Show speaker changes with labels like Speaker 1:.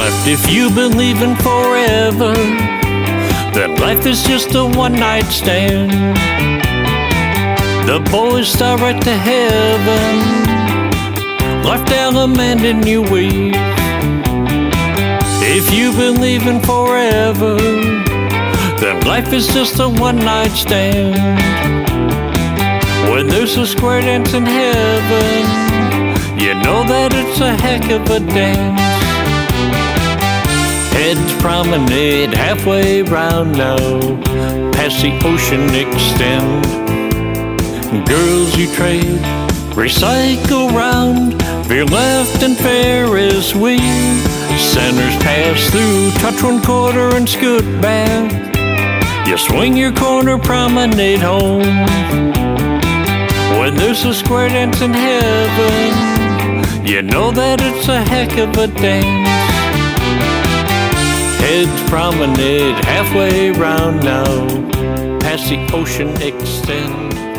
Speaker 1: left. If you believe in forever, then life is just a one-night stand. The boys start right to heaven, left element in you weave. If you believe in forever, then life is just a one-night stand. When there's a square dance in heaven, you know that it's a heck of a dance. Heads promenade halfway round now, past the ocean extend. Girls you trade, recycle round, veer left and Ferris wheel. Centers pass through, touch one quarter and scoot back. You swing your corner, promenade home. When there's a square dance in heaven, you know that it's a heck of a dance. Heads promenade halfway round now, past the ocean extend.